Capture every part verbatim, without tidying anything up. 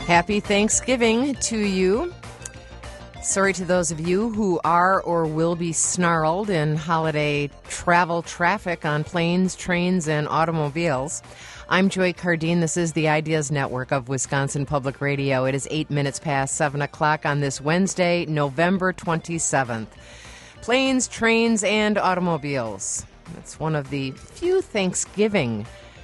Happy Thanksgiving to you. Sorry to those of you who are or will be snarled in holiday travel traffic on planes, trains, and automobiles. I'm Joy Cardine. This is the Ideas Network of Wisconsin Public Radio. It is eight minutes past seven o'clock on this Wednesday, November twenty-seventh. Planes, trains, and automobiles. It's one of the few Thanksgiving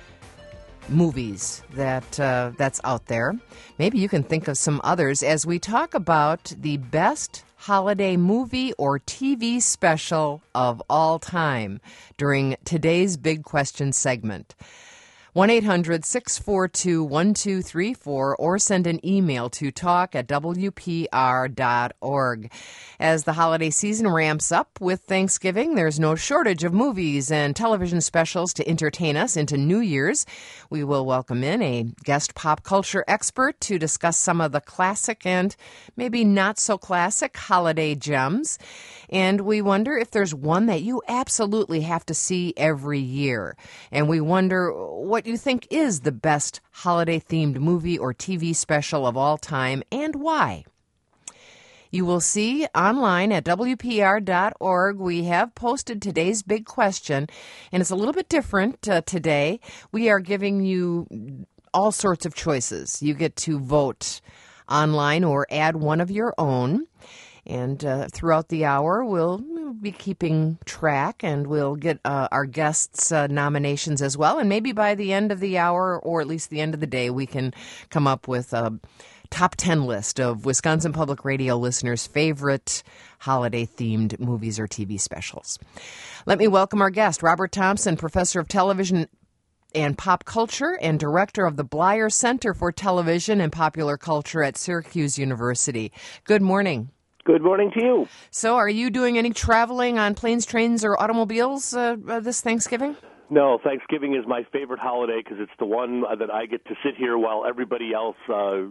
movies that uh, that's out there. Maybe you can think of some others as we talk about the best holiday movie or T V special of all time during today's Big Question segment. one eight hundred six four two one two three four or send an email to talk at w p r dot org. As the holiday season ramps up with Thanksgiving, there's no shortage of movies and television specials to entertain us into New Year's. We will welcome in a guest pop culture expert to discuss some of the classic and maybe not so classic holiday gems. And we wonder if there's one that you absolutely have to see every year. And we wonder what you think is the best holiday-themed movie or T V special of all time and why. You will see online at w p r dot org, we have posted today's big question, and it's a little bit different uh, today. We are giving you all sorts of choices. You get to vote online or add one of your own. And uh, throughout the hour, we'll, we'll be keeping track, and we'll get uh, our guests' uh, nominations as well. And maybe by the end of the hour, or at least the end of the day, we can come up with a top ten list of Wisconsin Public Radio listeners' favorite holiday-themed movies or T V specials. Let me welcome our guest, Robert Thompson, professor of television and pop culture and director of the Bleier Center for Television and Popular Culture at Syracuse University. Good morning. Good morning to you. So are you doing any traveling on planes, trains, or automobiles uh, uh, this Thanksgiving? No, Thanksgiving is my favorite holiday because it's the one that I get to sit here while everybody else uh, uh,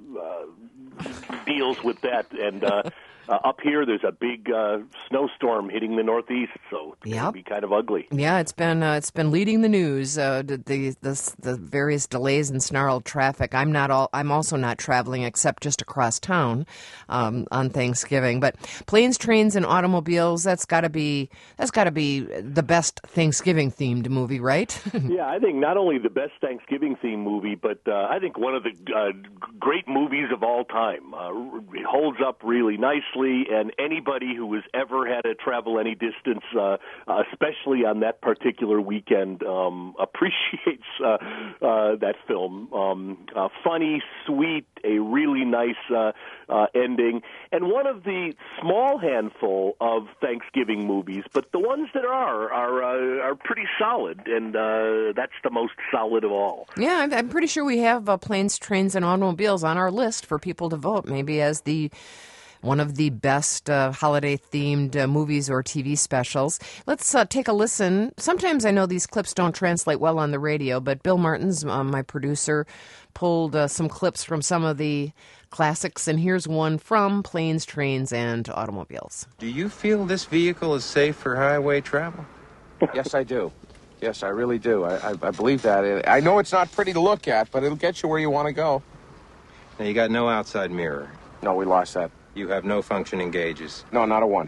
deals with that. And uh, uh, up here, there's a big uh, snowstorm hitting the Northeast, so it's yep. going to be kind of ugly. Yeah, it's been uh, it's been leading the news. Uh, the, the the the various delays and snarled traffic. I'm not all. I'm also not traveling except just across town um, on Thanksgiving. But planes, trains, and automobiles. That's got to be that's got to be the best Thanksgiving themed movie, right? Yeah, I think not only the best Thanksgiving themed movie, but uh, I think one of the uh, great movies of all time. Uh, it holds up really nicely. And anybody who has ever had to travel any distance, uh, especially on that particular weekend, um, appreciates uh, uh, that film. Um, uh, funny, sweet, a really nice uh, uh, ending, and one of the small handful of Thanksgiving movies, but the ones that are are uh, are pretty solid, and uh, that's the most solid of all. Yeah, I'm, I'm pretty sure we have uh, planes, trains, and automobiles on our list for people to vote, maybe as the one of the best uh, holiday-themed uh, movies or T V specials. Let's uh, take a listen. Sometimes I know these clips don't translate well on the radio, but Bill Martins, uh, my producer, pulled uh, some clips from some of the classics, and here's one from Planes, Trains, and Automobiles. Do you feel this vehicle is safe for highway travel? Yes, I do. Yes, I really do. I, I, I believe that. I know it's not pretty to look at, but it'll get you where you want to go. Now, you got no outside mirror. No, we lost that. You have no functioning gauges. No, not a one.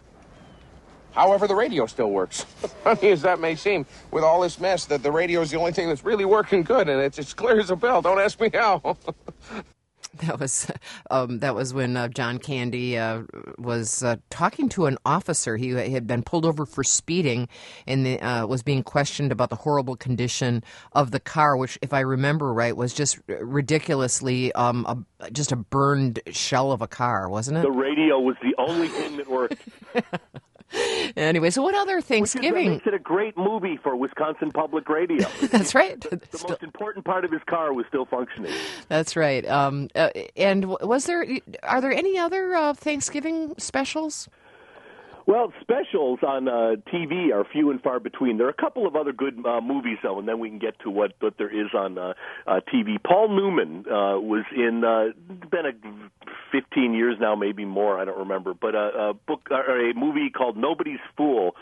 However, the radio still works. Funny as that may seem, with all this mess, that the radio is the only thing that's really working good, and it's as clear as a bell. Don't ask me how. That was um, that was when uh, John Candy uh, was uh, talking to an officer. He had been pulled over for speeding and the, uh, was being questioned about the horrible condition of the car, which, if I remember right, was just ridiculously um, a, just a burned shell of a car, wasn't it? The radio was the only thing that worked. Anyway, so what other Thanksgiving? Which makes it a great movie for Wisconsin Public Radio. That's right. The, the still... most important part of his car was still functioning. That's right. Um, uh, and was there? Are there any other uh, Thanksgiving specials? Well, specials on uh, T V are few and far between. There are a couple of other good uh, movies, though, and then we can get to what, what there is on uh, uh, T V. Paul Newman uh, was in, uh, been a fifteen years now, maybe more, I don't remember, but a, a book or a movie called Nobody's Fool,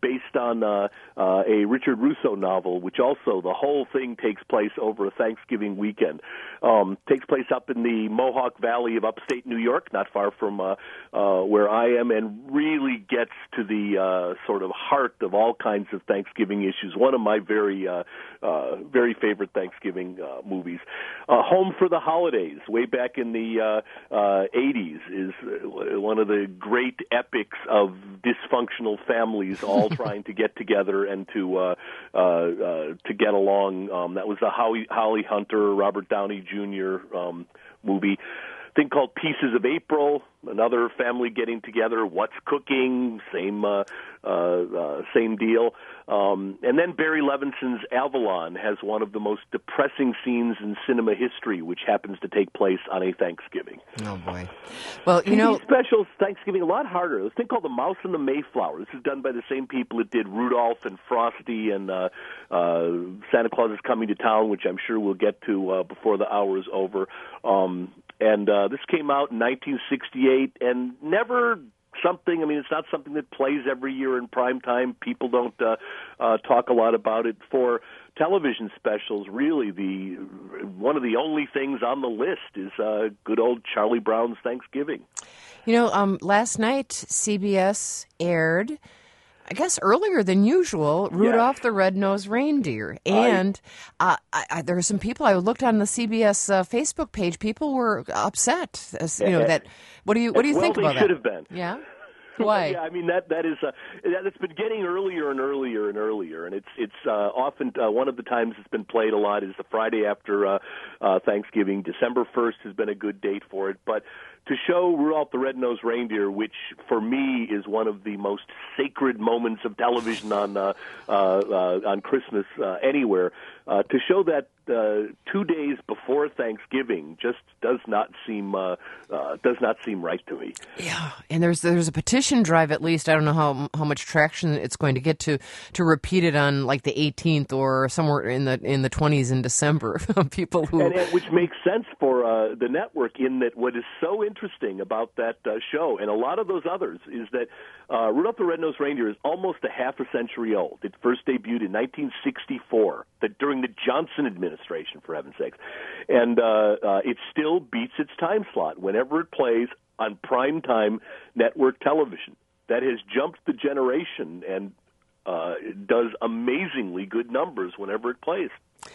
based on uh, uh, a Richard Russo novel, which also the whole thing takes place over a Thanksgiving weekend. Um, takes place up in the Mohawk Valley of upstate New York, not far from uh, uh, where I am, and really gets to the uh, sort of heart of all kinds of Thanksgiving issues. One of my very, uh, uh, very favorite Thanksgiving uh, movies. Uh, Home for the Holidays, way back in the uh, uh, eighties, is one of the great epics of dysfunctional families all trying to get together and to uh, uh, uh, to get along. Um, that was the Holly, Holly Hunter, Robert Downey Junior um, movie. Thing called Pieces of April, another family getting together. What's Cooking? Same, uh, uh, uh, same deal. Um, and then Barry Levinson's Avalon has one of the most depressing scenes in cinema history, which happens to take place on a Thanksgiving. Oh boy! Well, you know, T V specials Thanksgiving a lot harder. This thing called The Mouse and the Mayflower. This is done by the same people that did Rudolph and Frosty and uh, uh, Santa Claus is Coming to Town, which I'm sure we'll get to uh, before the hour is over. Um, And uh, this came out in nineteen sixty-eight, and never something, I mean, it's not something that plays every year in prime time. People don't uh, uh, talk a lot about it. For television specials, really, the one of the only things on the list is uh, good old Charlie Brown's Thanksgiving. You know, um, last night C B S aired, I guess earlier than usual, Rudolph yeah. the Red-Nosed Reindeer. And uh, I, I, there were some people, I looked on the C B S uh, Facebook page, people were upset. As, you know, that, what do you, what do you well, think about that? Well, they should have been. Yeah? Why? Yeah, I mean that that is uh, that's been getting earlier and earlier and earlier, and it's it's uh, often uh, one of the times it's been played a lot is the Friday after uh, uh, Thanksgiving. December first has been a good date for it, but to show Rudolph the Red-Nosed Reindeer, which for me is one of the most sacred moments of television on uh, uh, uh, on Christmas uh, anywhere, uh, to show that uh, two days before Thanksgiving just does not seem uh, uh, does not seem right to me. Yeah, and there's there's a petition drive at least. I don't know how how much traction it's going to get to to repeat it on like the eighteenth or somewhere in the in the twenties in December. People who and, and which makes sense for uh, the network in that what is so interesting about that uh, show and a lot of those others is that uh, Rudolph the Red-Nosed Reindeer is almost a half a century old. It first debuted in nineteen sixty-four, that during the Johnson administration, for heaven's sakes, and uh, uh, it still beats its time slot whenever it plays on primetime network television. That has jumped the generation and uh, it does amazingly good numbers whenever it plays.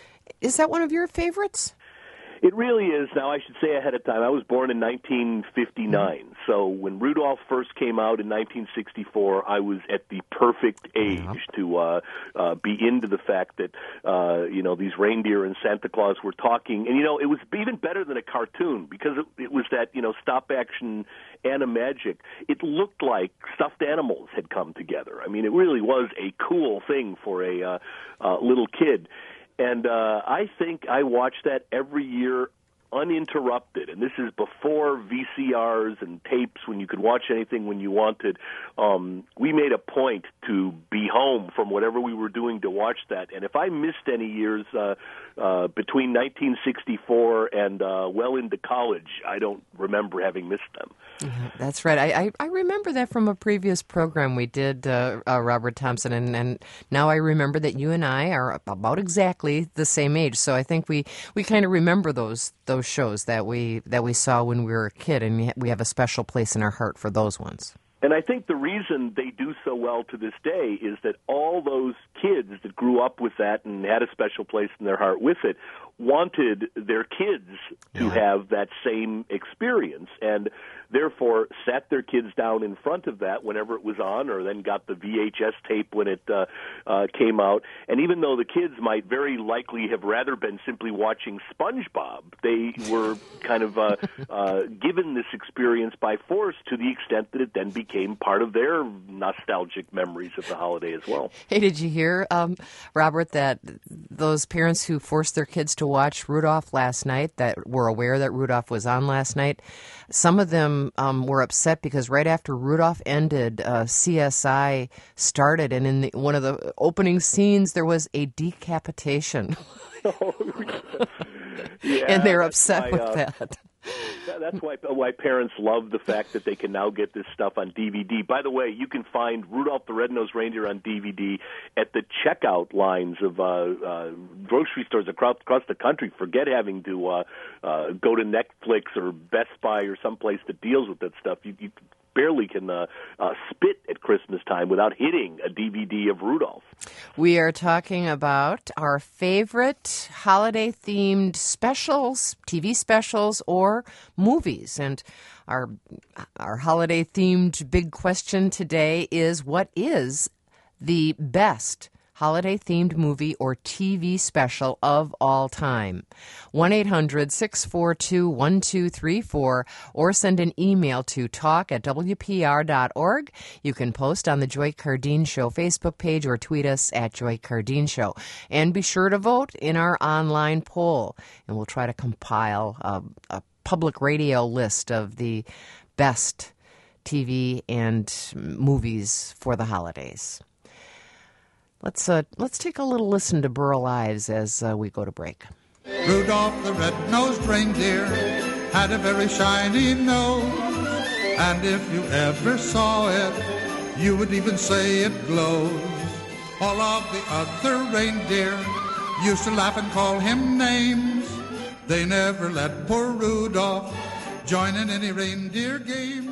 Is that one of your favorites? It really is. Now, I should say ahead of time, I was born in nineteen fifty-nine. Mm-hmm. So when Rudolph first came out in nineteen sixty-four, I was at the perfect age yeah. to uh, uh, be into the fact that, uh, you know, these reindeer and Santa Claus were talking. And, you know, it was even better than a cartoon because it, it was that, you know, stop-action animagic. It looked like stuffed animals had come together. I mean, it really was a cool thing for a uh, uh, little kid. And uh, I think I watch that every year uninterrupted. And this is before V C Rs and tapes when you could watch anything when you wanted. Um, we made a point to be home from whatever we were doing to watch that. And if I missed any years uh, uh, between nineteen sixty-four and uh, well into college, I don't remember having missed them. Yeah, that's right. I, I, I remember that from a previous program we did, uh, uh, Robert Thompson, and, and now I remember that you and I are about exactly the same age. So I think we, we kind of remember those those shows that we that we saw when we were a kid, and we have a special place in our heart for those ones. And I think the reason they do so well to this day is that all those kids that grew up with that and had a special place in their heart with it wanted their kids to yeah. have that same experience, and therefore sat their kids down in front of that whenever it was on, or then got the V H S tape when it uh, uh, came out. And even though the kids might very likely have rather been simply watching SpongeBob, they were kind of uh, uh, given this experience by force to the extent that it then became part of their nostalgic memories of the holiday as well. Hey, did you hear, um, Robert, that those parents who forced their kids to watch Rudolph last night, that were aware that Rudolph was on last night, some of them um, were upset because right after Rudolph ended, uh, C S I started, and in the, one of the opening scenes, there was a decapitation. Oh, yeah, and they're upset my, with uh, that. that's why why parents love the fact that they can now get this stuff on D V D. By the way, you can find Rudolph the Red-Nosed Reindeer on D V D at the checkout lines of uh, uh, grocery stores across, across the country. Forget having to uh, uh, go to Netflix or Best Buy or someplace that deals with that stuff. You, you barely can uh, uh, spit at Christmas time without hitting a D V D of Rudolph. We are talking about our favorite holiday-themed specials, T V specials, or movies. And our our holiday-themed big question today is, what is the best holiday-themed movie or T V special of all time? one eight hundred six four two one two three four, or send an email to talk at w p r dot org. You can post on the Joy Cardine Show Facebook page or tweet us at Joy Cardine Show. And be sure to vote in our online poll, and we'll try to compile a, a public radio list of the best T V and movies for the holidays. Let's uh, let's take a little listen to Burl Ives as uh, we go to break. Rudolph the red-nosed reindeer had a very shiny nose, and if you ever saw it, you would even say it glows. All of the other reindeer used to laugh and call him names. They never let poor Rudolph join in any reindeer games.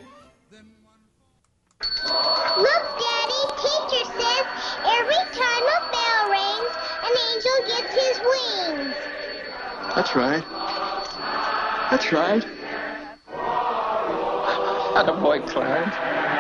Look, Daddy, teacher says every time a bell rings, an angel gets his wings. That's right. That's right. Attaboy, Clarence.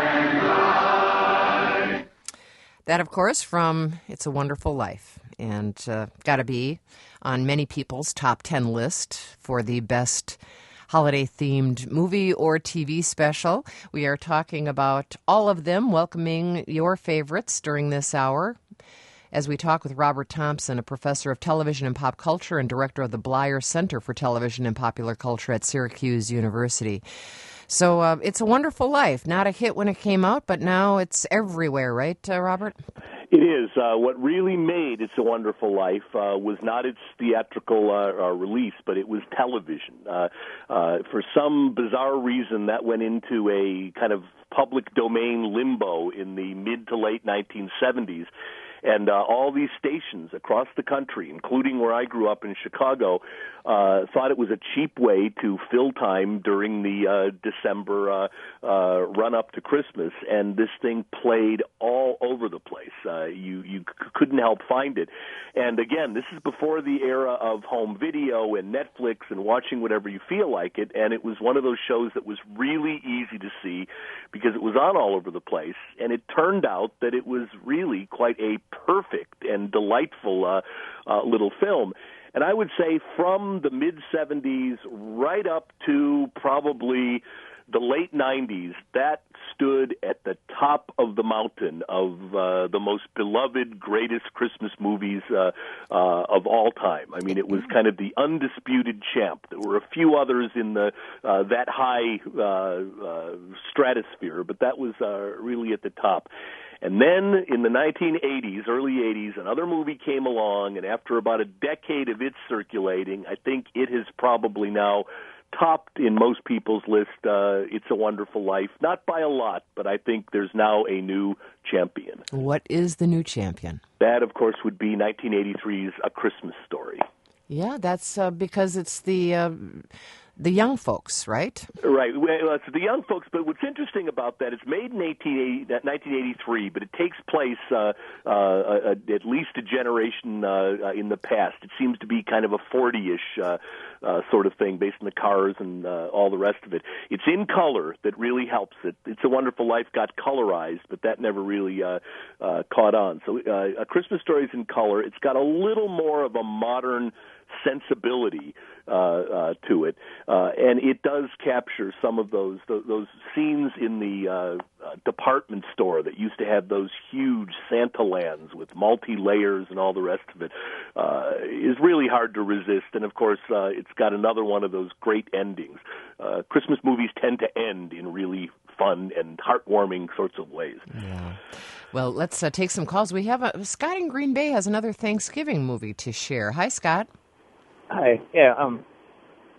That, of course, from It's a Wonderful Life, and uh, got to be on many people's top ten list for the best holiday-themed movie or T V special. We are talking about all of them, welcoming your favorites during this hour as we talk with Robert Thompson, a professor of television and pop culture and director of the Bleier Center for Television and Popular Culture at Syracuse University. So uh, It's a Wonderful Life, not a hit when it came out, but now it's everywhere, right, uh, Robert? It is. Uh, what really made It's a Wonderful Life uh, was not its theatrical uh, uh, release, but it was television. Uh, uh, for some bizarre reason, that went into a kind of public domain limbo in the mid to late nineteen seventies. And uh, all these stations across the country, including where I grew up in Chicago, uh, thought it was a cheap way to fill time during the uh, December uh, uh, run-up to Christmas. And this thing played all over the place. Uh, you you c- couldn't help find it. And again, this is before the era of home video and Netflix and watching whatever you feel like it. And it was one of those shows that was really easy to see because it was on all over the place. And it turned out that it was really quite a perfect and delightful uh, uh, little film. And I would say from the mid-seventies right up to probably the late nineties, that stood at the top of the mountain of uh, the most beloved, greatest Christmas movies uh, uh, of all time. I mean, it was kind of the undisputed champ. There were a few others in the uh, that high uh, uh, stratosphere, but that was uh, really at the top. And then in the nineteen eighties, early eighties, another movie came along, and after about a decade of its circulating, I think it has probably now topped in most people's list, uh, It's a Wonderful Life. Not by a lot, but I think there's now a new champion. What is the new champion? That, of course, would be nineteen eighty-three's A Christmas Story. Yeah, that's uh, because it's the uh, the young folks, right? Right. Well, it's the young folks, but what's interesting about that, it's made in nineteen eighty-three, but it takes place uh, uh, at least a generation uh, in the past. It seems to be kind of a forty-ish uh, uh, sort of thing based on the cars and uh, all the rest of it. It's in color that really helps it. It's a Wonderful Life got colorized, but that never really uh, uh, caught on. So uh, A Christmas Story is in color. It's got a little more of a modern sensibility uh, uh, to it, uh, and it does capture some of those those, those scenes in the uh, uh, department store that used to have those huge Santa lands with multi-layers and all the rest of it. Uh, is really hard to resist, and of course, uh, it's got another one of those great endings. Uh, Christmas movies tend to end in really fun and heartwarming sorts of ways. Yeah. Well, let's uh, take some calls. We have a, Scott in Green Bay has another Thanksgiving movie to share. Hi, Scott. Hi. Yeah. Um.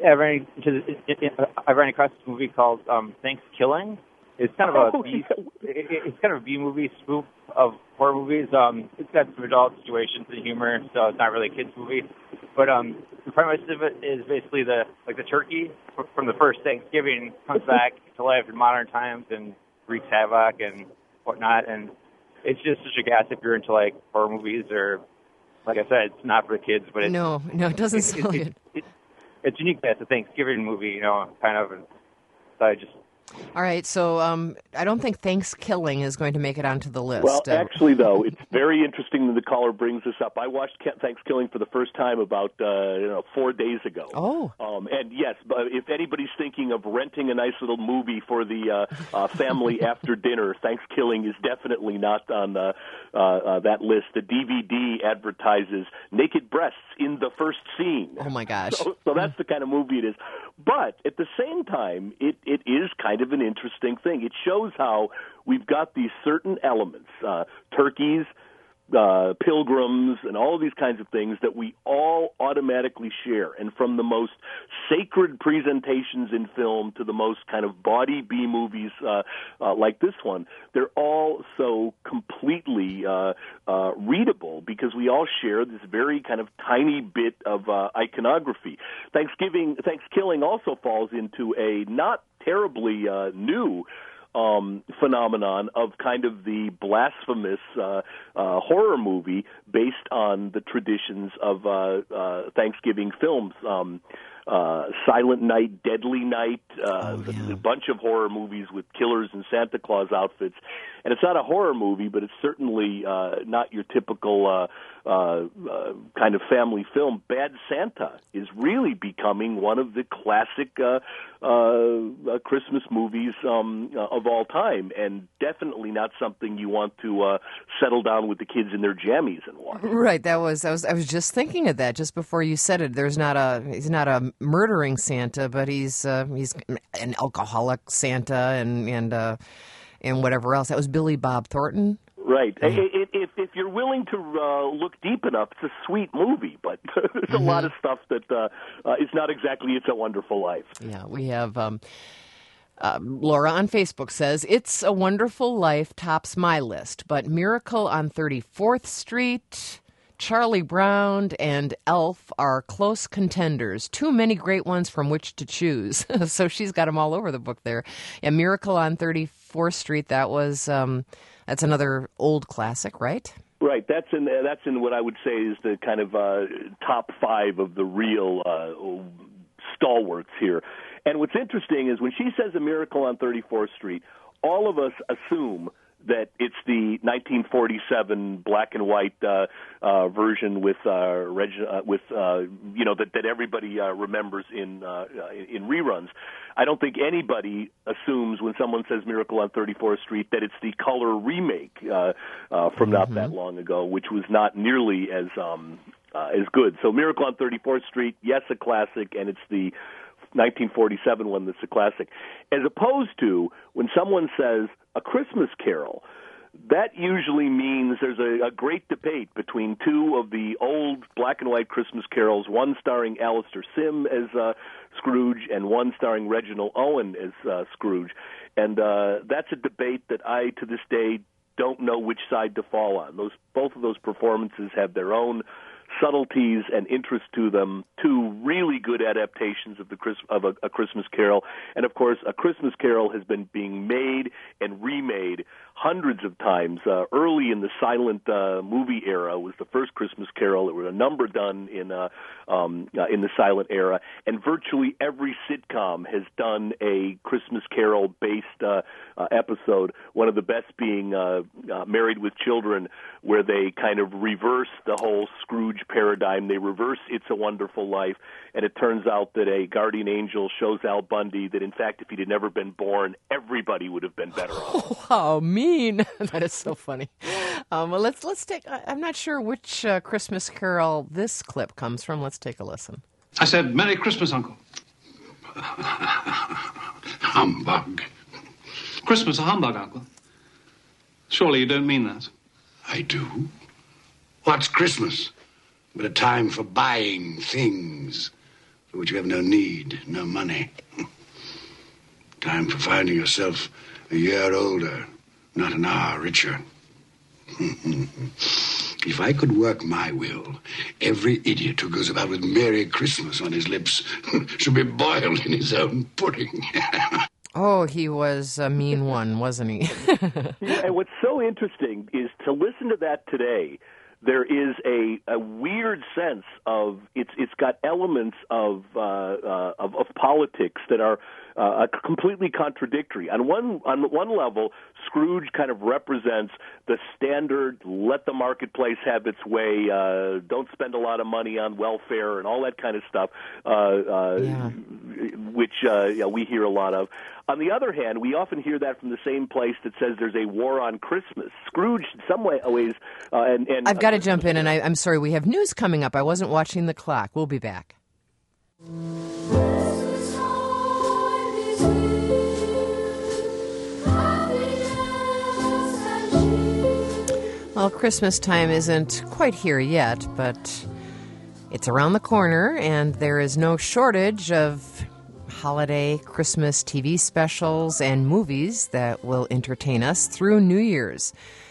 I ran into I ran across this movie called um, Thanksgiving. It's kind of a Oh, B, yeah. it's kind of a B movie spoof of horror movies. Um, it's got some adult situations and humor, so it's not really a kids movie. But um, the premise of it is basically the like the turkey from the first Thanksgiving comes back to life in modern times and wreaks havoc and whatnot. And it's just such a gas if you're into like horror movies or, like I said, it's not for the kids. But it's, No, no, it doesn't it, sound it, good. it, it, it's unique that it's a Thanksgiving movie, you know, kind of. And so I just. All right, so um, I don't think Thanksgiving is going to make it onto the list. Well, Uh, actually, though, it's very interesting that the caller brings this up. I watched Thanksgiving for the first time about uh, you know four days ago. Oh. Um, and yes, but if anybody's thinking of renting a nice little movie for the uh, uh, family after dinner, Thanksgiving is definitely not on uh, uh, uh, that list. The D V D advertises naked breasts in the first scene. Oh, my gosh. So, so that's the kind of movie it is. But at the same time, it, it is kind of an interesting thing. It shows how we've got these certain elements, uh, turkeys, uh, pilgrims, and all of these kinds of things that we all automatically share. And from the most sacred presentations in film to the most kind of bawdy B movies uh, uh, like this one, they're all so completely uh, uh, readable because we all share this very kind of tiny bit of uh, iconography. Thanksgiving, Thanksgiving also falls into a not terribly uh, new Um, phenomenon of kind of the blasphemous uh, uh, horror movie based on the traditions of uh, uh, Thanksgiving films. Um, uh, Silent Night, Deadly Night, uh, Oh, yeah. a bunch of horror movies with killers and Santa Claus outfits. And it's not a horror movie, but it's certainly uh, not your typical uh, uh, uh, kind of family film. Bad Santa is really becoming one of the classic uh, uh, uh, Christmas movies um, uh, of all time, and definitely not something you want to uh, settle down with the kids in their jammies and watch. Right, that was I was I was just thinking of that just before you said it. There's not a he's not a murdering Santa, but he's uh, he's an alcoholic Santa and and uh, and whatever else. That was Billy Bob Thornton. Right. If, if, if you're willing to uh, look deep enough, it's a sweet movie, but there's a mm-hmm. lot of stuff that uh, uh, is not exactly It's a Wonderful Life. Yeah, we have um, uh, Laura on Facebook says, It's a Wonderful Life tops my list, but Miracle on thirty-fourth Street, Charlie Brown, and Elf are close contenders. Too many great ones from which to choose. So she's got them all over the book there. Yeah, Miracle on thirty-fourth Street, that was... Um, That's another old classic, right? Right. That's in that's in what I would say is the kind of uh, top five of the real uh, stalwarts here. And what's interesting is when she says A Miracle on thirty-fourth Street, all of us assume that it's the nineteen forty-seven black and white uh, uh, version with uh, Reg- uh, with uh, you know that that everybody uh, remembers in uh, in reruns. I don't think anybody assumes when someone says Miracle on thirty-fourth Street that it's the color remake uh, uh, from not mm-hmm. that long ago, which was not nearly as um, uh, as good. So Miracle on thirty-fourth Street, yes, a classic, and it's the nineteen forty-seven one that's a classic. As opposed to when someone says A Christmas Carol, that usually means there's a, a great debate between two of the old black and white Christmas carols, one starring Alistair Sim as uh, Scrooge and one starring Reginald Owen as uh, Scrooge. And uh, that's a debate that I, to this day, don't know which side to fall on. Those both of those performances have their own subtleties and interest to them, two really good adaptations of the Chris, of a, a Christmas Carol. And, of course, A Christmas Carol has been being made and remade hundreds of times. Uh, early in the silent uh, movie era was the first Christmas Carol. There were a number done in uh, um, uh, in the silent era. And virtually every sitcom has done a Christmas Carol-based uh, uh, episode, one of the best being uh, uh, Married with Children, where they kind of reverse the whole Scrooge paradigm. They reverse It's a Wonderful Life, and it turns out that a guardian angel shows Al Bundy that, in fact, if he had never been born, everybody would have been better off. Oh, mean. That is so funny. Um, well, let's let's take. I'm not sure which uh, Christmas Carol this clip comes from. Let's take a listen. I said, Merry Christmas, Uncle. Humbug. Christmas a humbug, Uncle. Surely you don't mean that. I do. What's Christmas but a time for buying things, for which you have no need, no money. Time for finding yourself a year older, not an hour richer. If I could work my will, every idiot who goes about with Merry Christmas on his lips should be boiled in his own pudding. Oh, he was a mean one, wasn't he? Yeah, and what's so interesting is to listen to that today. There is a, a weird sense of it's it's got elements of uh, uh, of, of politics that are uh, completely contradictory. On one on one level, Scrooge kind of represents the standard let the marketplace have its way, uh, don't spend a lot of money on welfare and all that kind of stuff, uh, uh, yeah. which uh, yeah, we hear a lot of. On the other hand, we often hear that from the same place that says there's a war on Christmas. Scrooge, in some way, always. Uh, and, and I've got to jump in, and I, I'm sorry, we have news coming up. I wasn't watching the clock. We'll be back. Well, Christmas time isn't quite here yet, but it's around the corner, and there is no shortage of holiday Christmas T V specials and movies that will entertain us through New Year's.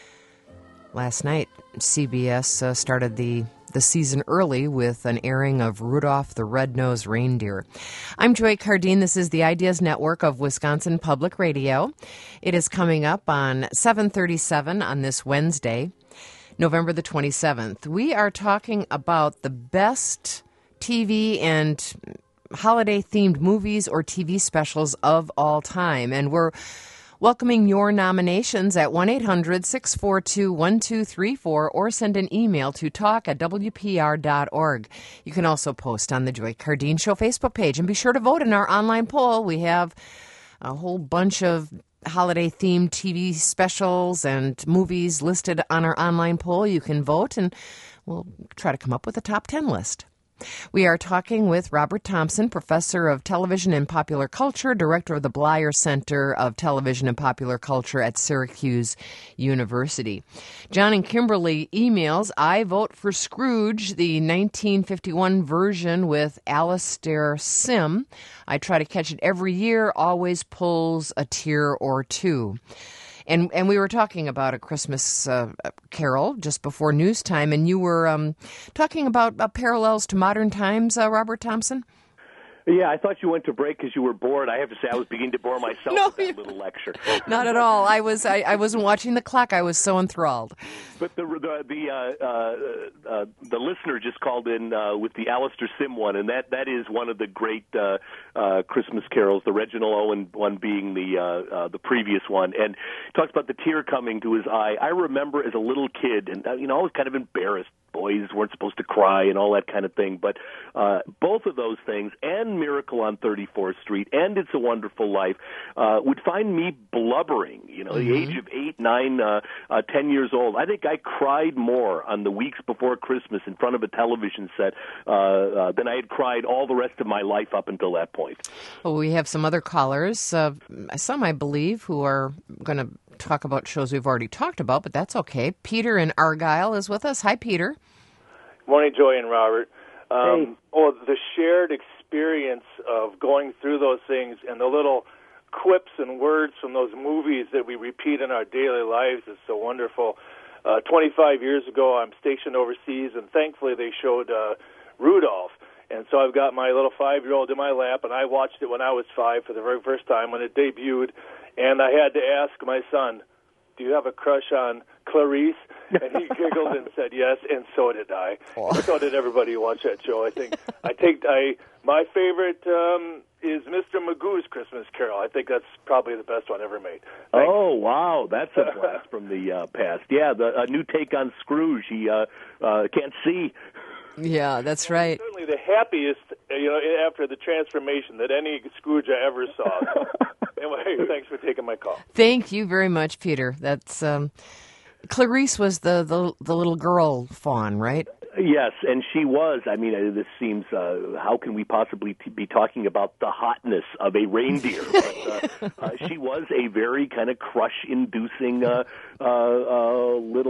Last night, C B S uh, started the, the season early with an airing of Rudolph the Red-Nosed Reindeer. I'm Joy Cardine. This is the Ideas Network of Wisconsin Public Radio. It is coming up on seven thirty-seven on this Wednesday, November the twenty-seventh. We are talking about the best T V and holiday-themed movies or T V specials of all time. And we're welcoming your nominations at one eight hundred six four two one two three four or send an email to talk at w p r dot org. You can also post on the Joy Cardine Show Facebook page. And be sure to vote in our online poll. We have a whole bunch of holiday-themed T V specials and movies listed on our online poll. You can vote, and we'll try to come up with a top ten list. We are talking with Robert Thompson, Professor of Television and Popular Culture, Director of the Bleier Center of Television and Popular Culture at Syracuse University. John and Kimberly emails, I vote for Scrooge, the nineteen fifty-one version with Alastair Sim. I try to catch it every year, always pulls a tear or two. And and we were talking about A Christmas uh, Carol just before news time, and you were um, talking about uh, parallels to modern times, uh, Robert Thompson? Yeah, I thought you went to break because you were bored. I have to say, I was beginning to bore myself no, with that little lecture. Not at all. I was I, I wasn't watching the clock. I was so enthralled. But the the the, uh, uh, uh, the listener just called in uh, with the Alastair Sim one, and that, that is one of the great uh, uh, Christmas carols. The Reginald Owen one being the uh, uh, the previous one, and he talks about the tear coming to his eye. I remember as a little kid, and uh, you know, I was kind of embarrassed. Boys weren't supposed to cry and all that kind of thing. But uh, both of those things, and Miracle on thirty-fourth Street, and It's a Wonderful Life, uh, would find me blubbering. You know, mm-hmm. the age of eight, nine, uh, uh, ten years old. I think I cried more on the weeks before Christmas in front of a television set uh, uh, than I had cried all the rest of my life up until that point. Well, we have some other callers, uh, some I believe, who are going to talk about shows we've already talked about, but that's okay. Peter in Argyle is with us. Hi, Peter. Morning, Joy and Robert. Um, hey. Oh, the shared experience of going through those things and the little quips and words from those movies that we repeat in our daily lives is so wonderful. Uh, twenty-five years ago, I'm stationed overseas, and thankfully they showed uh, Rudolph. And so I've got my little five-year-old in my lap, and I watched it when I was five for the very first time when it debuted. And I had to ask my son, do you have a crush on Clarice? And he giggled and said yes, and so did I. Oh. So did everybody who watched that show. I think I think I my favorite um, is Mister Magoo's Christmas Carol. I think that's probably the best one ever made. Thanks. Oh, wow, that's a blast from the uh, past. Yeah, the a new take on Scrooge. He uh, uh, can't see. Yeah, that's right. Certainly the happiest, you know, after the transformation that any Scrooge I ever saw. So, anyway, thanks for taking my call. Thank you very much, Peter. That's um, Clarice was the, the the little girl fawn, right? Yes, and she was. I mean, this seems, uh, how can we possibly t- be talking about the hotness of a reindeer? But, uh, uh, she was a very kind of crush-inducing uh, uh, uh, little uh,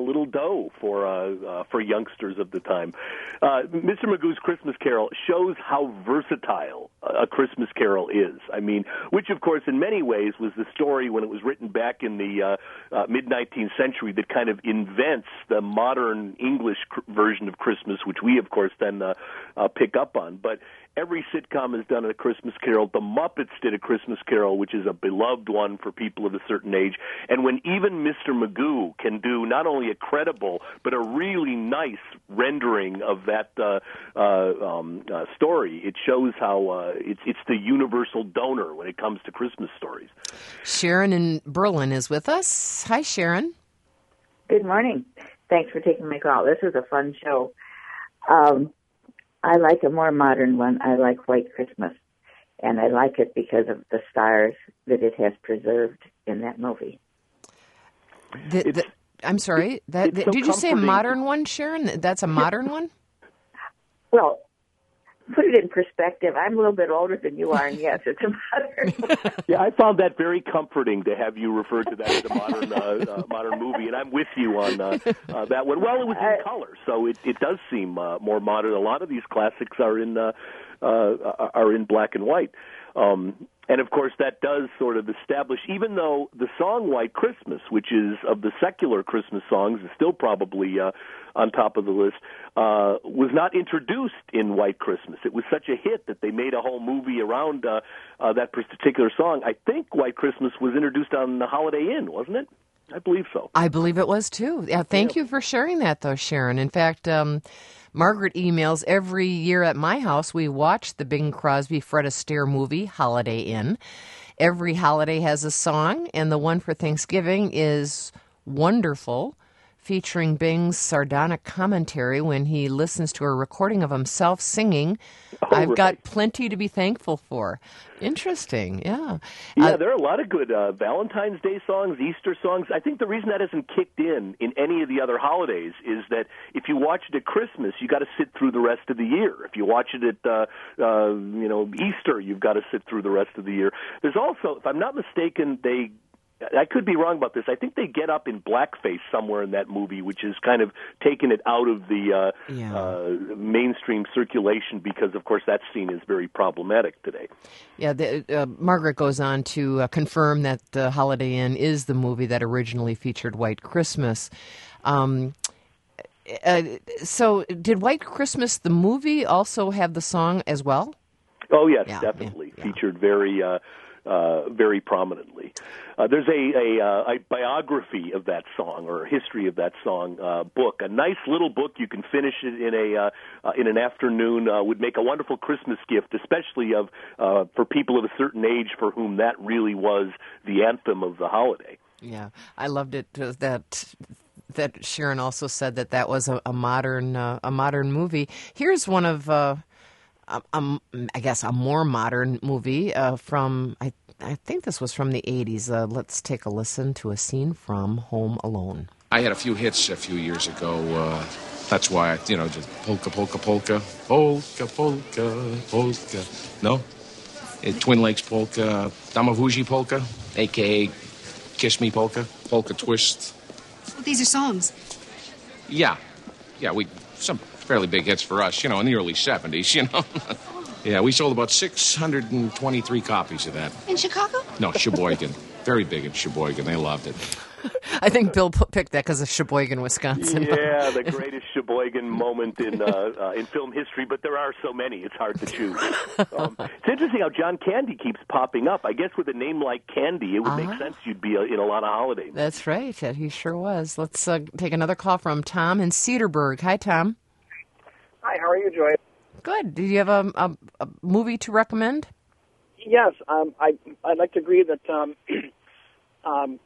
little dough for uh, uh, for youngsters of the time. Uh, Mister Magoo's Christmas Carol shows how versatile a Christmas Carol is. I mean, which, of course, in many ways was the story when it was written back in the uh, uh, mid-nineteenth century that kind of invents the modern English cr- version of Christmas, which we, of course, then uh, uh, pick up on. But every sitcom has done a Christmas Carol. The Muppets did a Christmas Carol, which is a beloved one for people of a certain age. And when even Mister Magoo can do not only a credible, but a really nice rendering of that uh, uh, um, uh, story, it shows how uh, it's, it's the universal donor when it comes to Christmas stories. Sharon in Berlin is with us. Hi, Sharon. Good morning. Thanks for taking my call. This is a fun show. Um, I like a more modern one. I like White Christmas, and I like it because of the stars that it has preserved in that movie. The, the, I'm sorry. That, so did you say a comforting. modern one, Sharon? That's a modern one? Well, put it in perspective. I'm a little bit older than you are, and yes, it's a modern. Yeah, I found that very comforting to have you refer to that as a modern uh, uh, modern movie, and I'm with you on uh, uh, that one. Well, it was in color, so it, it does seem uh, more modern. A lot of these classics are in uh, uh, are in black and white. Um, and, of course, that does sort of establish, even though the song White Christmas, which is of the secular Christmas songs, is still probably uh, on top of the list, uh, was not introduced in White Christmas. It was such a hit that they made a whole movie around uh, uh, that particular song. I think White Christmas was introduced on the Holiday Inn, wasn't it? I believe so. I believe it was, too. Yeah, thank yeah. you for sharing that, though, Sharon. In fact, um, Margaret emails, every year at my house, we watch the Bing Crosby, Fred Astaire movie, Holiday Inn. Every holiday has a song, and the one for Thanksgiving is Wonderful, featuring Bing's sardonic commentary when he listens to a recording of himself singing, oh, I've right. got plenty to be thankful for. Interesting, yeah. Yeah, uh, there are a lot of good uh, Valentine's Day songs, Easter songs. I think the reason that hasn't kicked in in any of the other holidays is that if you watch it at Christmas, you got to sit through the rest of the year. If you watch it at uh, uh, you know Easter, you've got to sit through the rest of the year. There's also, if I'm not mistaken, they I could be wrong about this. I think they get up in blackface somewhere in that movie, which has kind of taken it out of the uh, yeah. uh, mainstream circulation because, of course, that scene is very problematic today. Yeah, the, uh, Margaret goes on to uh, confirm that uh, Holiday Inn is the movie that originally featured White Christmas. Um, uh, so did White Christmas, the movie, also have the song as well? Oh, yes, yeah, definitely. Yeah, yeah. Featured very... Uh, Uh, very prominently. Uh, there's a, a, uh, a biography of that song or a history of that song uh, book, a nice little book. You can finish it in a uh, uh, in an afternoon. Uh, would make a wonderful Christmas gift, especially of uh, for people of a certain age for whom that really was the anthem of the holiday. Yeah, I loved it. Uh, that that Sharon also said that that was a, a modern uh, a modern movie. Here's one of. Uh, Um, I guess a more modern movie uh, from, I, I think this was from the eighties. Uh, let's take a listen to a scene from Home Alone. I had a few hits a few years ago. Uh, that's why, I, you know, just polka, polka, polka, polka, polka, polka. No? Uh, Twin Lakes polka, Damavuji polka, a k a. Kiss Me polka, polka twist. Well, these are songs. Yeah. Yeah, we, some... fairly big hits for us, you know, in the early seventies, you know. Yeah, we sold about six hundred twenty-three copies of that. In Chicago? No, Sheboygan. Very big in Sheboygan. They loved it. I think Bill picked that because of Sheboygan, Wisconsin. Yeah, the greatest Sheboygan moment in uh, uh, in film history, but there are so many, it's hard to choose. Um, it's interesting how John Candy keeps popping up. I guess with a name like Candy, it would uh-huh. make sense you'd be uh, in a lot of holiday movies. That's right. He sure was. Let's uh, take another call from Tom in Cedarburg. Hi, Tom. Hi, how are you, Joy? Good. Do you have a, a, a movie to recommend? Yes, um, I, I'd like to agree that um, um,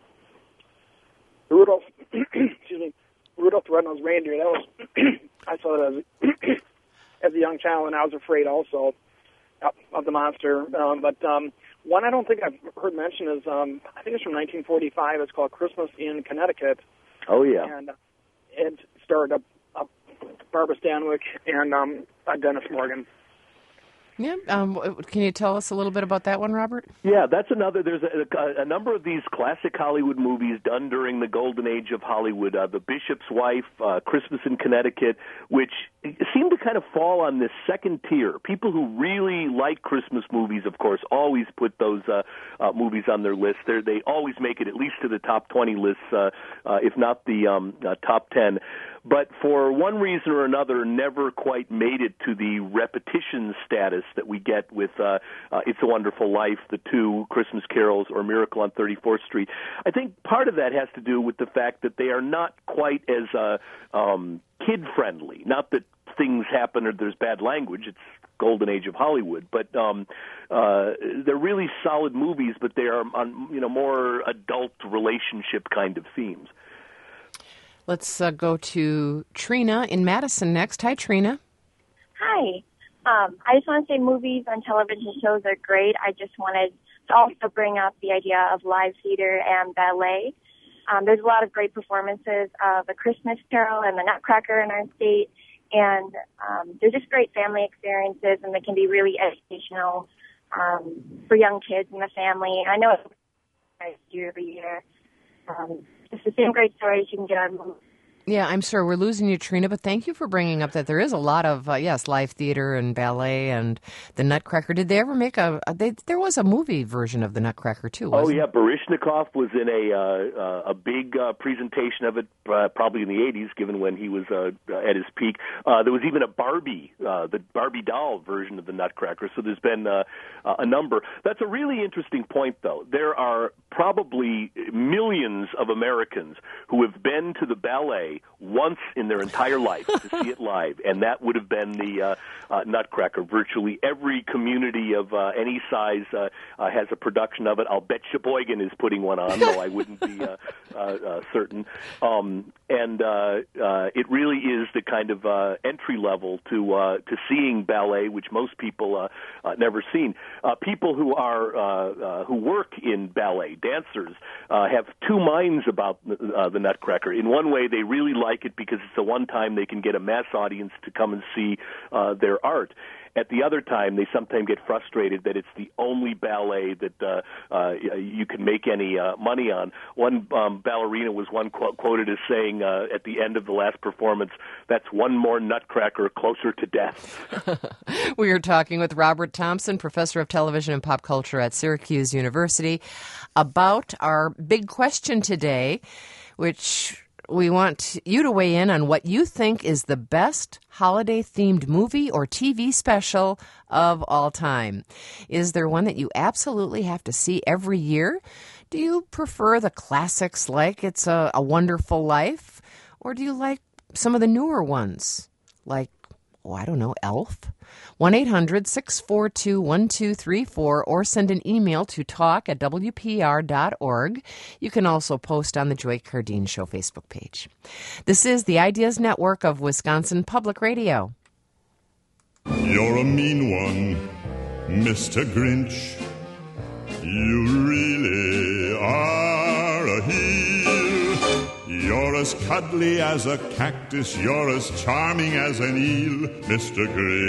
Rudolph, excuse me, Rudolph the Red-Nosed Reindeer, that was, I saw it as, as a young child, and I was afraid also of the monster. Um, but um, one I don't think I've heard mentioned is, um, I think it's from nineteen forty-five. It's called Christmas in Connecticut. Oh, yeah. And it starred a Barbara Stanwyck and um, uh, Dennis Morgan. Yeah. Um, can you tell us a little bit about that one, Robert? Yeah, that's another. There's a, a, a number of these classic Hollywood movies done during the golden age of Hollywood. Uh, The Bishop's Wife, uh, Christmas in Connecticut, which seem to kind of fall on this second tier. People who really like Christmas movies, of course, always put those uh, uh, movies on their list. They're, they always make it at least to the top twenty lists, uh, uh, if not the um, uh, top ten. But for one reason or another, never quite made it to the repetition status that we get with uh, uh, It's a Wonderful Life, The Two, Christmas Carols, or Miracle on thirty-fourth Street. I think part of that has to do with the fact that they are not quite as uh, um, kid-friendly. Not that things happen or there's bad language. It's golden age of Hollywood, but um, uh, they're really solid movies, but they are on, you know, more adult relationship kind of themes. Let's uh, go to Trina in Madison next. Hi, Trina. Hi. Um, I just want to say movies and television shows are great. I just wanted to also bring up the idea of live theater and ballet. Um, there's a lot of great performances of A Christmas Carol and The Nutcracker in our state, and um, they're just great family experiences, and they can be really educational um, for young kids and the family. I know it's year every year. Um, It's the same great stories you can get on movies. Yeah, I'm sorry, we're losing you, Trina, but thank you for bringing up that there is a lot of, uh, yes, live theater and ballet and The Nutcracker. Did they ever make a, a they, there was a movie version of The Nutcracker, too, wasn't Oh, yeah, Baryshnikov was in a uh, uh, a big uh, presentation of it, uh, probably in the eighties, given when he was uh, at his peak. Uh, there was even a Barbie, uh, the Barbie doll version of The Nutcracker, so there's been uh, uh, a number. That's a really interesting point, though. There are probably millions of Americans who have been to the ballet once in their entire life to see it live, and that would have been the uh, uh, Nutcracker. Virtually every community of uh, any size uh, uh, has a production of it. I'll bet Sheboygan is putting one on, though I wouldn't be uh, uh, uh, certain. Um, and uh, uh, it really is the kind of uh, entry level to uh, to seeing ballet, which most people uh, uh, never seen. Uh, people who are uh, uh, who work in ballet, dancers, uh, have two minds about uh, the Nutcracker. In one way, they really like it because it's the one time they can get a mass audience to come and see uh, their art. At the other time, they sometimes get frustrated that it's the only ballet that uh, uh, you can make any uh, money on. One um, ballerina was one qu- quoted as saying uh, at the end of the last performance, "That's one more Nutcracker closer to death." We are talking with Robert Thompson, professor of television and pop culture at Syracuse University, about our big question today, which we want you to weigh in on what you think is the best holiday-themed movie or T V special of all time. Is there one that you absolutely have to see every year? Do you prefer the classics like It's a, a Wonderful Life? Or do you like some of the newer ones, like, oh, I don't know, Elf? one eight hundred six four two one two three four or send an email to talk at w p r dot org. You can also post on the Joy Cardine Show Facebook page. This is the Ideas Network of Wisconsin Public Radio. You're a mean one, Mister Grinch. You really are a heel. You're as cuddly as a cactus, you're as charming as an eel, Mister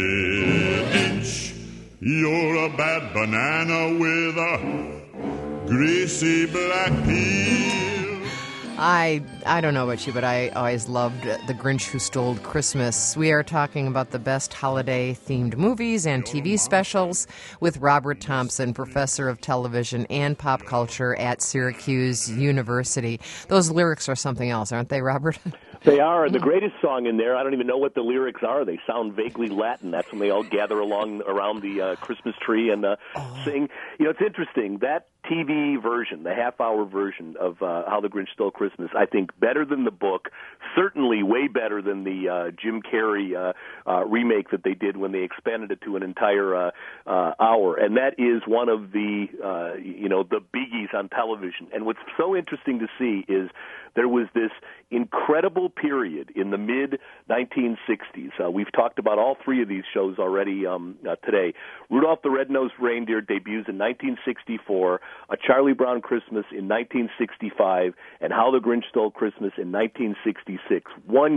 Grinch. You're a bad banana with a greasy black peel. I I don't know about you, but I always loved The Grinch Who Stole Christmas. We are talking about the best holiday-themed movies and T V specials with Robert Thompson, professor of television and pop culture at Syracuse University. Those lyrics are something else, aren't they, Robert? They are, and the greatest song in there, I don't even know what the lyrics are. They sound vaguely Latin. That's when they all gather along around the uh, Christmas tree and uh, oh. sing. You know, it's interesting. That T V version, the half-hour version of uh, How the Grinch Stole Christmas, I think better than the book, certainly way better than the uh, Jim Carrey uh, uh, remake that they did when they expanded it to an entire uh, uh, hour. And that is one of the, uh, you know, the biggies on television. And what's so interesting to see is there was this incredible period in the mid nineteen sixties. Uh, we've talked about all three of these shows already um, uh, today. Rudolph the Red-Nosed Reindeer debuts in nineteen sixty-four, A Charlie Brown Christmas in nineteen sixty-five, and How the Grinch Stole Christmas in nineteen sixty-six. One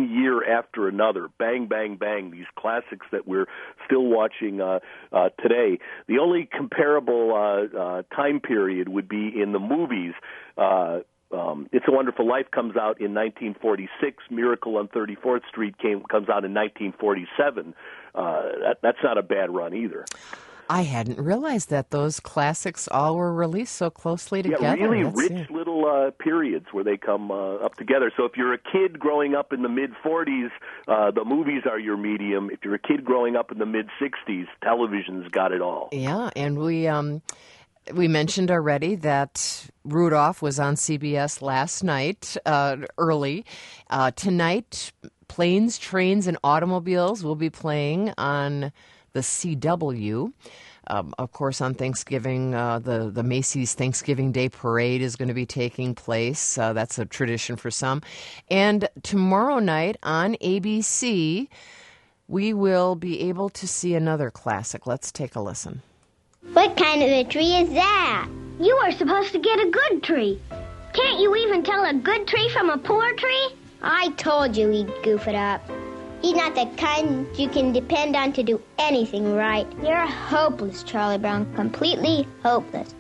one year after another. Bang, bang, bang. These classics that we're still watching uh, uh, today. The only comparable uh, uh, time period would be in the movies. Uh, Um, It's a Wonderful Life comes out in nineteen forty-six. Miracle on thirty-fourth Street came comes out in nineteen forty-seven. Uh, that, that's not a bad run either. I hadn't realized that those classics all were released so closely together. Yeah, really That's rich it. little uh, periods where they come uh, up together. So if you're a kid growing up in the mid-forties, uh, the movies are your medium. If you're a kid growing up in the mid-sixties, television's got it all. Yeah, and we... Um, We mentioned already that Rudolph was on C B S last night, uh, early. Uh, tonight, Planes, Trains, and Automobiles will be playing on the C W. Um, of course, on Thanksgiving, uh, the, the Macy's Thanksgiving Day Parade is going to be taking place. Uh, that's a tradition for some. And tomorrow night on A B C, we will be able to see another classic. Let's take a listen. What kind of a tree is that? You are supposed to get a good tree. Can't you even tell a good tree from a poor tree? I told you he'd goof it up. He's not the kind you can depend on to do anything right. You're hopeless, Charlie Brown. Completely hopeless.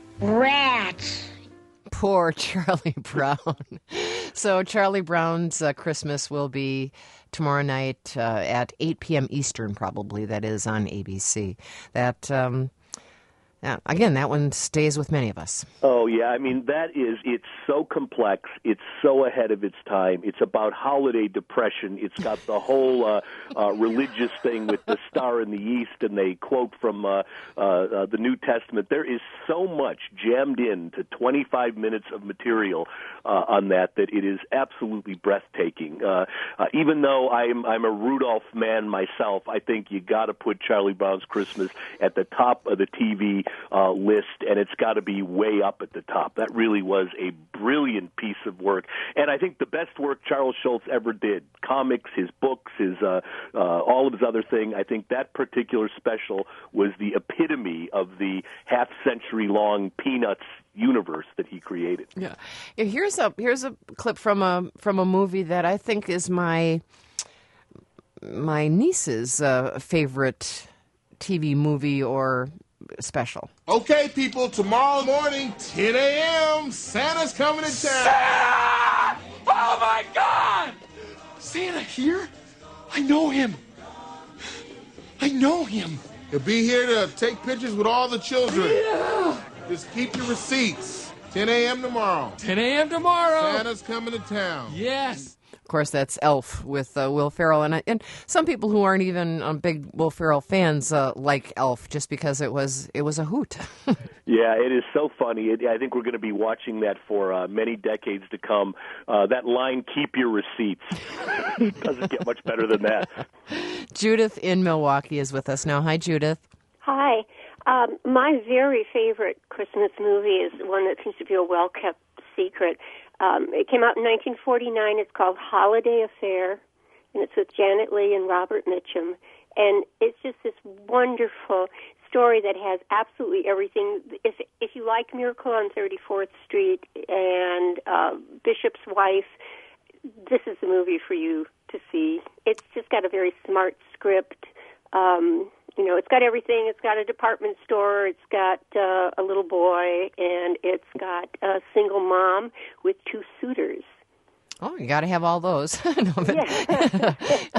Rats. Poor Charlie Brown. So Charlie Brown's uh, Christmas will be tomorrow night uh, at eight p.m. Eastern, probably. That is on A B C. That... Um, Yeah, again, that one stays with many of us. Oh, yeah. I mean, that is, it's so complex. It's so ahead of its time. It's about holiday depression. It's got the whole uh, uh, religious thing with the star in the east, and they quote from uh, uh, uh, the New Testament. There is so much jammed into twenty-five minutes of material uh, on that that it is absolutely breathtaking. Uh, uh, even though I'm, I'm a Rudolph man myself, I think you got to put Charlie Brown's Christmas at the top of the T V Uh, list, and it's got to be way up at the top. That really was a brilliant piece of work, and I think the best work Charles Schultz ever did. Comics, his books, his uh, uh, all of his other thing. I think that particular special was the epitome of the half-century-long Peanuts universe that he created. Yeah, here's a here's a clip from a from a movie that I think is my my niece's uh, favorite T V movie or special. Okay, people, tomorrow morning, ten a.m., Santa's coming to town. Santa! Oh, my God! Santa here? I know him. I know him. He'll be here to take pictures with all the children. Yeah. Just keep your receipts. ten a.m. tomorrow. ten a.m. tomorrow. Santa's coming to town. Yes. Of course, that's Elf with uh, Will Ferrell, and and some people who aren't even um, big Will Ferrell fans uh, like Elf just because it was it was a hoot. Yeah, it is so funny. It, I think we're going to be watching that for uh, many decades to come. Uh, that line, "Keep your receipts," doesn't get much better than that. Judith in Milwaukee is with us now. Hi, Judith. Hi. Um, my very favorite Christmas movie is one that seems to be a well-kept secret. Um, it came out in nineteen forty-nine. It's called Holiday Affair, and it's with Janet Leigh and Robert Mitchum. And it's just this wonderful story that has absolutely everything. If if you like Miracle on thirty-fourth Street and uh, Bishop's Wife, this is the movie for you to see. It's just got a very smart script. Um, you know, it's got everything. It's got a department store. It's got uh, a little boy, and it's got a single mom with two suitors. Oh, you got to have all those. No, but, yeah.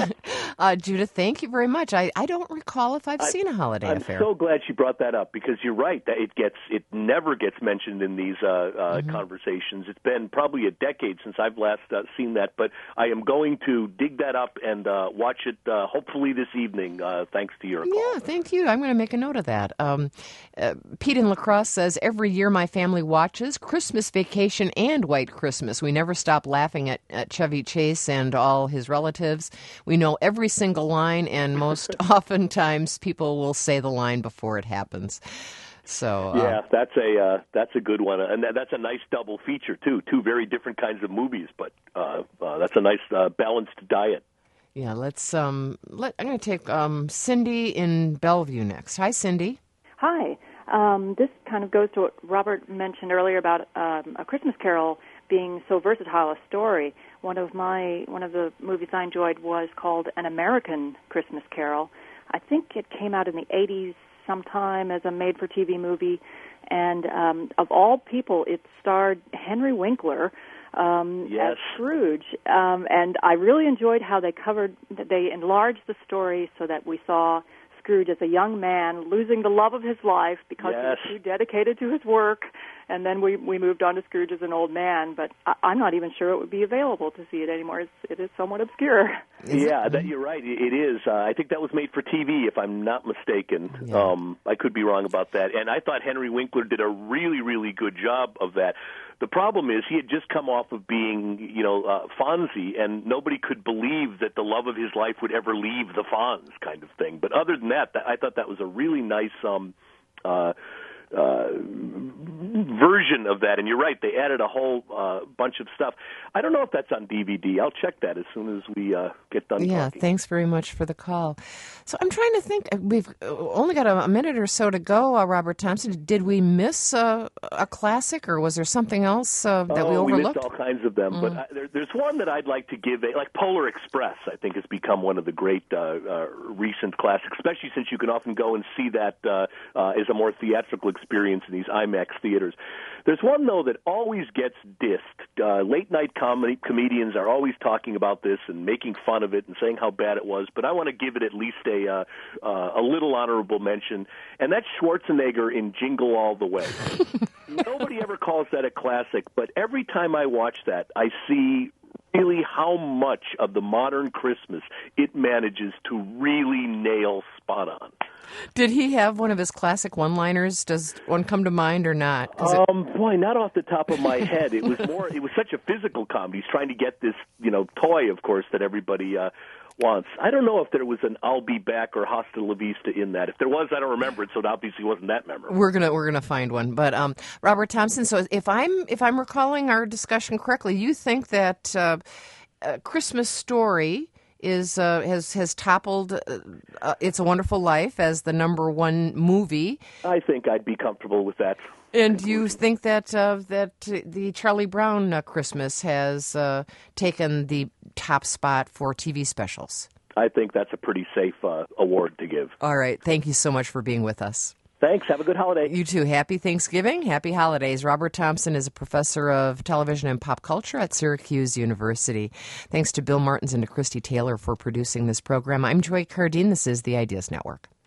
uh, Judith, thank you very much. I, I don't recall if I've I, seen a Holiday I'm Affair. I'm so glad she brought that up because you're right. That it gets it never gets mentioned in these uh, uh, mm-hmm. conversations. It's been probably a decade since I've last uh, seen that, but I am going to dig that up and uh, watch it uh, hopefully this evening. Uh, thanks to your call. Yeah, thank you. I'm going to make a note of that. Um, uh, Pete in La Crosse says every year my family watches Christmas Vacation and White Christmas. We never stop laughing at, at Chevy Chase and all his relatives. We know every single line, and most oftentimes people will say the line before it happens. So uh, yeah, that's a uh, that's a good one, and that's a nice double feature too. Two very different kinds of movies, but uh, uh, that's a nice uh, balanced diet. Yeah, let's. Um, let I'm going to take um, Cindy in Bellevue next. Hi, Cindy. Hi. Um, this kind of goes to what Robert mentioned earlier about um, A Christmas Carol being so versatile a story. One of my one of the movies I enjoyed was called An American Christmas Carol. I think it came out in the eighties sometime as a made-for-T V movie, and um, of all people, it starred Henry Winkler um, yes. as Scrooge, um, and I really enjoyed how they covered, they enlarged the story so that we saw Scrooge as a young man losing the love of his life because yes. he was too dedicated to his work, and then we we moved on to Scrooge as an old man. But I, I'm not even sure it would be available to see it anymore. It's, it is somewhat obscure. Yeah, that, you're right. It is. Uh, I think that was made for T V, if I'm not mistaken. Yeah. Um, I could be wrong about that. And I thought Henry Winkler did a really, really good job of that. The problem is he had just come off of being, you know, uh, Fonzie, and nobody could believe that the love of his life would ever leave the Fonz kind of thing. But other than that, th- I thought that was a really nice um, uh, uh, version of that. And you're right, they added a whole uh, bunch of stuff. I don't know if that's on D V D. I'll check that as soon as we uh, get done Yeah, talking. thanks very much for the call. So I'm trying to think. We've only got a minute or so to go, uh, Robert Thompson. Did we miss uh, a classic, or was there something else uh, that oh, we overlooked? We missed all kinds of them, Mm. but I, there, there's one that I'd like to give, a, like Polar Express, I think has become one of the great uh, uh, recent classics, especially since you can often go and see that uh, uh, as a more theatrical experience in these IMAX theaters. There's one, though, that always gets dissed. Uh, late-night comedy comedians are always talking about this and making fun of it and saying how bad it was, but I want to give it at least a uh, uh, a little honorable mention, and that's Schwarzenegger in Jingle All the Way. Nobody ever calls that a classic, but every time I watch that, I see really how much of the modern Christmas it manages to really nail spot on. Did he have one of his classic one-liners? Does one come to mind or not? Um, boy, not off the top of my head. It was more. It was such a physical comedy. He's trying to get this, you know, toy, of course, that everybody uh, wants. I don't know if there was an "I'll be back" or "Hasta la vista" in that. If there was, I don't remember it. So it obviously wasn't that memorable. We're gonna we're gonna find one. But um, Robert Thompson. So if I'm if I'm recalling our discussion correctly, you think that uh, a Christmas Story is uh, has has toppled uh, uh, It's a Wonderful Life as the number one movie. I think I'd be comfortable with that. And do you think that uh, that the Charlie Brown uh, Christmas has uh, taken the top spot for T V specials? I think that's a pretty safe uh, award to give. All right. Thank you so much for being with us. Thanks. Have a good holiday. You too. Happy Thanksgiving. Happy holidays. Robert Thompson is a professor of television and pop culture at Syracuse University. Thanks to Bill Martins and to Christy Taylor for producing this program. I'm Joy Cardine. This is the Ideas Network.